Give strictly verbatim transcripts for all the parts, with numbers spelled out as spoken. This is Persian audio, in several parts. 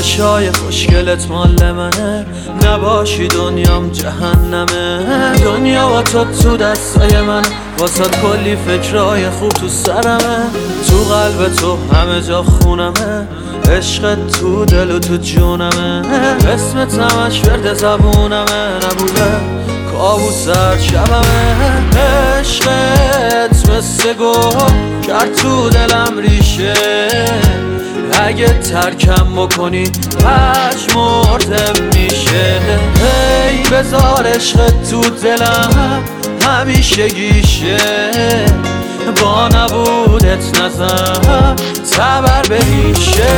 چشای خوشگلت مال منه، نباشی دنیام جهنمه. دنیا با تو تو دستای من، واسه کلی فکرای خوب تو سرمه. تو قلب تو همه جا خونمه، عشقت تو دل و تو جونمه. اسمت همش ورد زبونمه، نبوده کابوس هر شبمه. عشقت مثل گل کرد تو دلم ریشه، اگه ترکم بکنی پژمردم میشه. ای بذار عشقت تو دلم همیشه گیشه، با نبودت نزن تبر بریشه.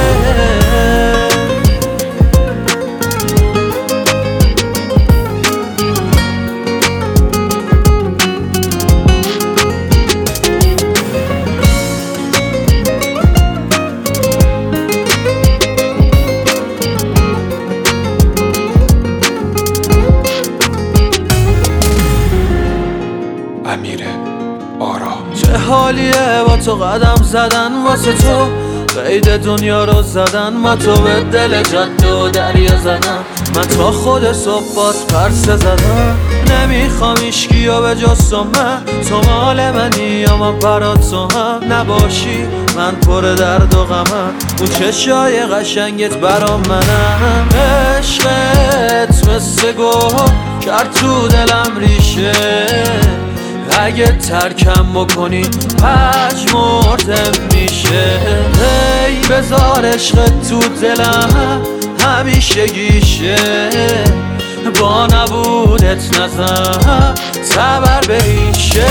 امیره آرا چه حالیه با تو قدم زدن، واسه تو قید دنیا رو زدن. من تو به دل جاده و دریا زدم، من تا خود صبحات پرسه زدم. نمیخوام ایشگیو به جز تو، من تو مال منی اما برات تو هم نباشی من پر درد و غمم. اون چشای قشنگت برام منم، عشقت مثل گل کرد تو دلم ریشه، اگه ترکم بکنی پژمردم میشه. ای بذار عشقت تو دلم همیشه گیشه، با نبودت نزن تبر بریشه.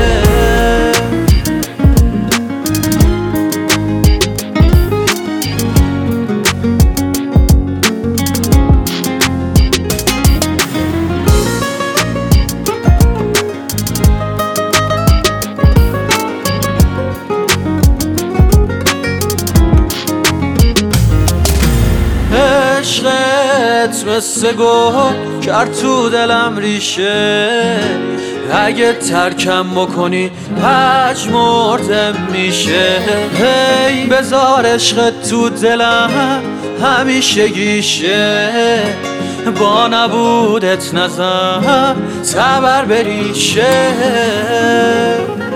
عشقت مثل گل کرد تو دلم ریشه، اگه ترکم بکنی پژمردم میشه. هی بذار عشقت تو دلم همیشه گیشه، با نبودت نزن تبر بریشه.